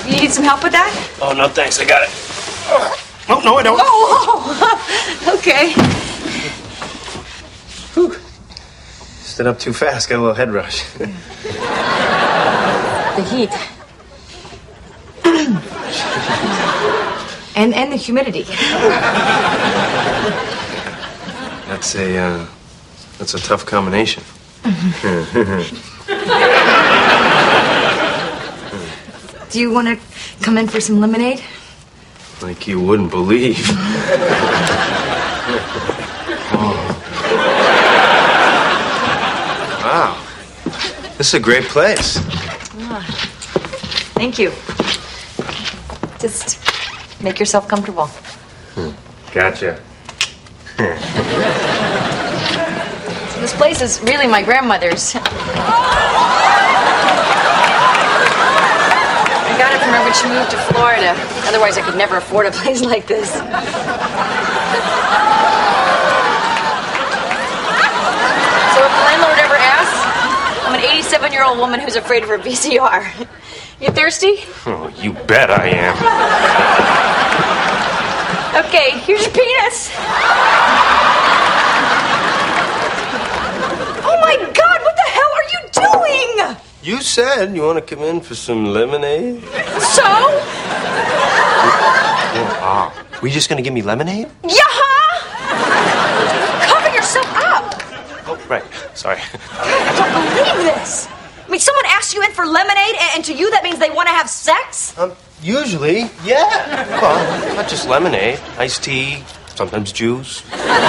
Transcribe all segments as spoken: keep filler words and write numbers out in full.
You need some help with that? Oh, no, thanks. I got it. Oh, no, I don't. Oh, okay. Whew. Stood up too fast. Got a little head rush. The heat. and and the humidity. That's a, uh, that's a tough combination. Do you want to come in for some lemonade? Like you wouldn't believe. Oh. Wow. This is a great place. Oh, thank you. Just make yourself comfortable. Gotcha. This place is really my grandmother's. I got it from her when she moved to Florida. Otherwise, I could never afford a place like this. So if the landlord ever asks, I'm an eighty-seven-year-old woman who's afraid of her V C R. You thirsty? Oh, you bet I am. Okay, here's your penis. Oh my God, what the hell are you doing? You said you want to come in for some lemonade? So? Oh, ah. Were you just going to give me lemonade? Yeah! Cover yourself up. Oh, right. Sorry. I don't believe this. I mean, someone asks you in for lemonade, and, and to you that means they want to have sex? Um, usually, yeah. Well, not just lemonade. Iced tea, sometimes juice.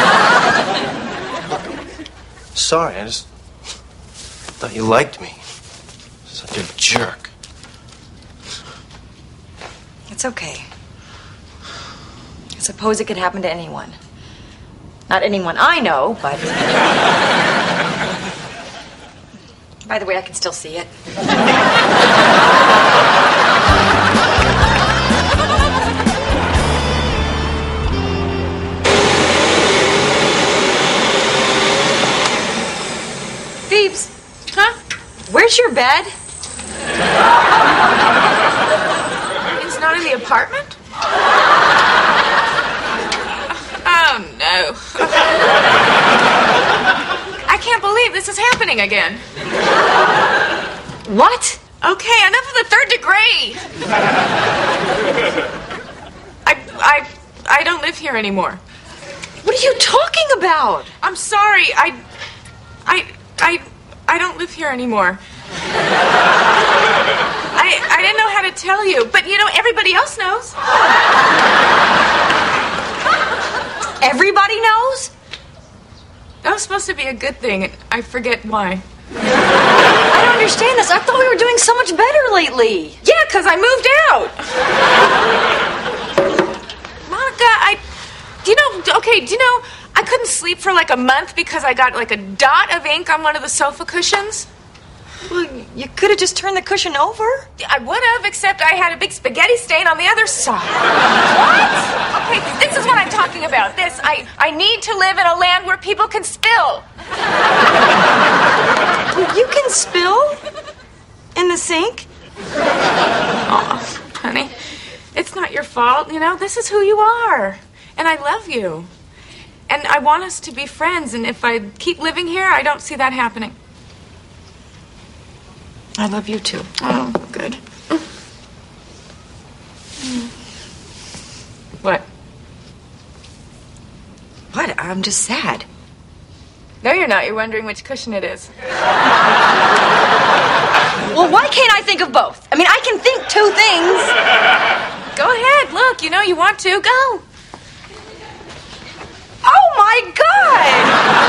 Sorry, I just thought you liked me. Such a jerk. It's okay. I suppose it could happen to anyone. Not anyone I know, but... By the way, I can still see it. Phoebes. Huh? Where's your bed? It's not in the apartment? Oh, no. I can't believe this is happening again. What? Okay, enough of the third degree. I, I, I don't live here anymore. What are you talking about? I'm sorry. I, I, I, I don't live here anymore. I, I didn't know how to tell you, but you know, everybody else knows. Everybody knows? That was supposed to be a good thing, and I forget why. I don't understand this. I thought we were doing so much better lately. Yeah, because I moved out. Monica, I... Do you know... Okay, do you know... I couldn't sleep for like a month because I got like a dot of ink on one of the sofa cushions. Well, you could have just turned the cushion over. I would have, except I had a big spaghetti stain on the other side. What? Okay, this is what I'm talking about. This. I, I need to live in a land where people can spill. You can spill? In the sink? Aw, honey, it's not your fault, you know? This is who you are. And I love you. And I want us to be friends, and if I keep living here, I don't see that happening. I love you too. Oh, good. What? What? I'm just sad. No, you're not. You're wondering which cushion it is. Well, why can't I think of both? I mean, I can think two things. Go ahead. Look, you know you want to. Go. Oh, my God!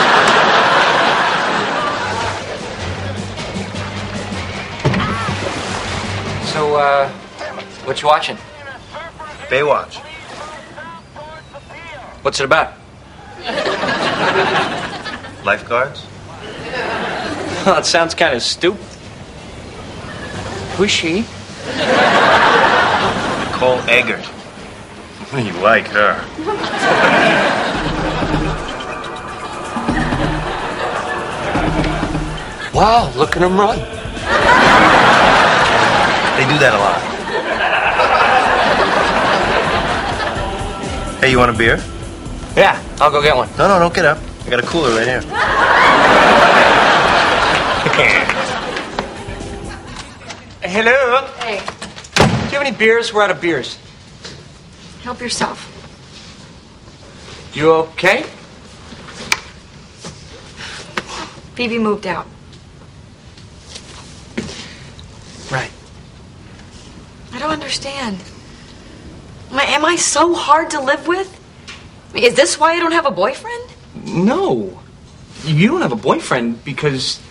So, uh, what you watching? Baywatch. What's it about? Lifeguards? Well, it sounds kind of stupid. Who's she? Nicole Eggert. You like her. Wow, look at him run. They do that a lot. Hey, you want a beer? Yeah, I'll go get one. No, no, don't get up. I got a cooler right here. Hello. Hey, Do you have any beers? We're out of beers. help yourself. You okay? Phoebe moved out. Right. I don't understand. Am I, am I so hard to live with? I mean, is this why I don't have a boyfriend? No. You don't have a boyfriend because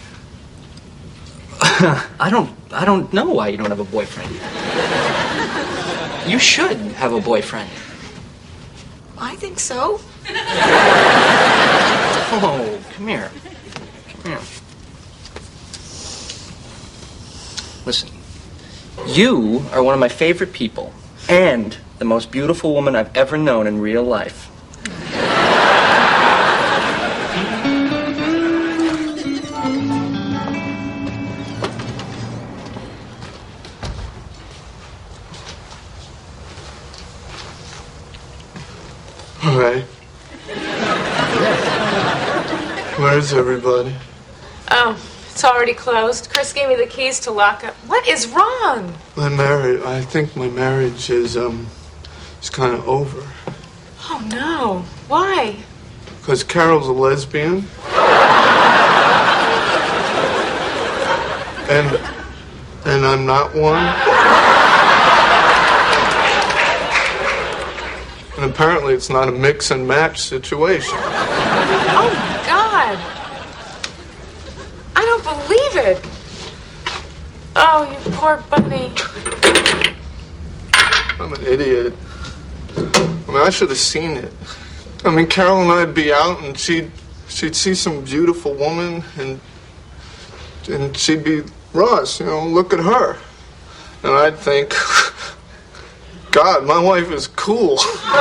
I don't I don't know why you don't have a boyfriend. You should have a boyfriend. I think so. Oh, come here. Come here. Listen. You are one of my favorite people and the most beautiful woman I've ever known in real life. All right. Where's everybody? Oh, it's already closed. Chris gave me the keys to lock up. What is wrong? My marriage. I think my marriage is um, is kind of over. Oh, no. Why? Cause Carol's a lesbian. And and I'm not one. And apparently it's not a mix and match situation. Oh, my God. I don't believe it. Oh, you poor bunny. I'm an idiot. I mean, I should have seen it. I mean, Carol and I'd be out, and she'd she'd see some beautiful woman, and and she'd be, Ross, you know, look at her, and I'd think, God, my wife is cool.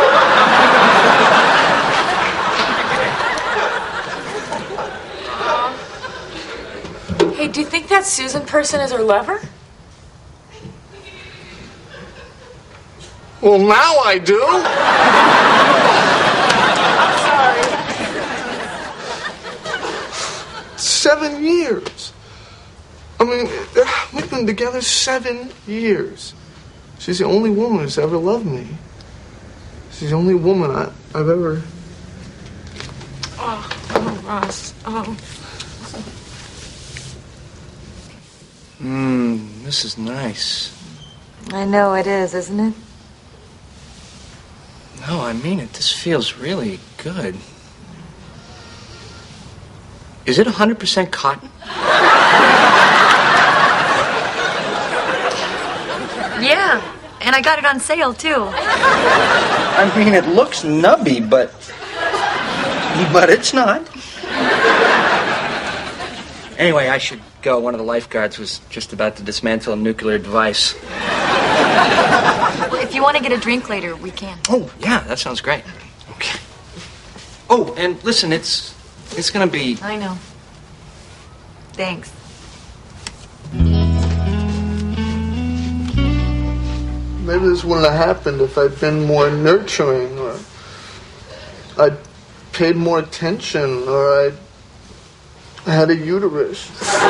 Hey, do you think that Susan person is her lover? Well, now I do. Sorry. Seven years. I mean, we've been together seven years. She's the only woman who's ever loved me. She's the only woman I, I've ever... Oh, oh, Ross. Oh. Mmm, this is nice. I know it is, isn't it? No, I mean it. This feels really good. Is it one hundred percent cotton? Yeah, and I got it on sale, too. I mean, it looks nubby, but... But it's not. Anyway, I should go. One of the lifeguards was just about to dismantle a nuclear device. If you want to get a drink later, we can. Oh, yeah, that sounds great. Okay. Oh, and listen, it's... It's gonna be... I know. Thanks. Maybe this wouldn't have happened if I'd been more nurturing, or I'd paid more attention, or I'd had a uterus.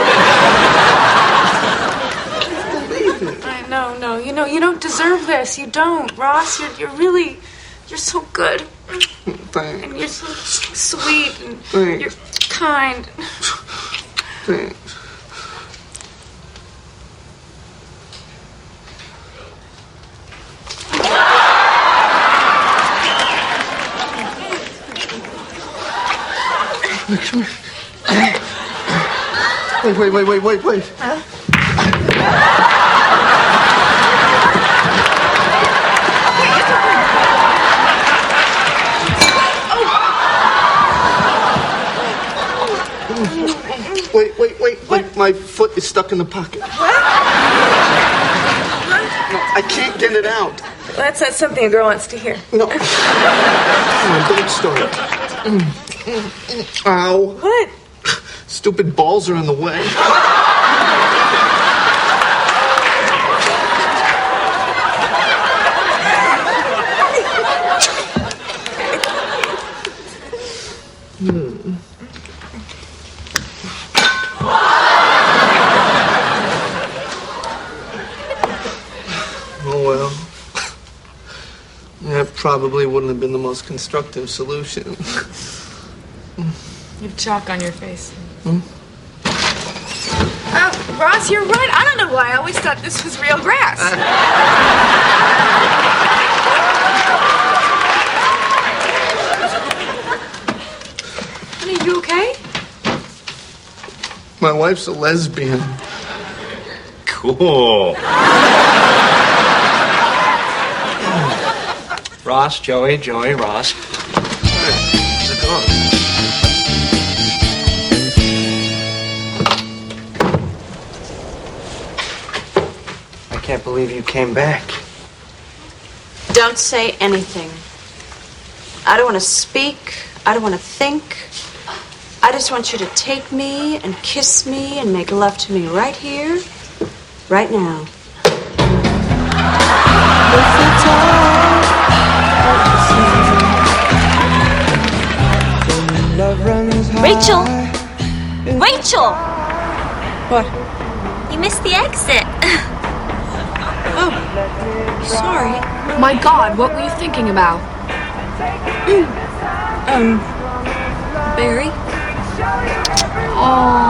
Believe it. I know, no. You know, you don't deserve this. You don't, Ross. You're, you're really... You're so good. Thanks. And you're so sweet. And Thanks. you're kind. Thanks. Wait, wait, wait, wait, wait, wait. Huh? Wait, wait, wait, wait. My foot is stuck in the pocket. No, I can't get it out. Well, that's not something a girl wants to hear. No. Come on, don't start. Ow. What? Stupid balls are in the way. Oh, well. That probably wouldn't have been the most constructive solution. You have chalk on your face. Hmm? Oh, Ross, you're right. I don't know why. I always thought this was real grass. Honey, you okay? My wife's a lesbian. Cool. Ross, Joey, Joey, Ross. How's it going? I can't believe you came back. Don't say anything. I don't want to speak. I don't want to think. I just want you to take me and kiss me and make love to me right here, right now. Rachel! Rachel! What? You missed the exit. Oh, sorry. My God, what were you thinking about? Um, Barry? Oh.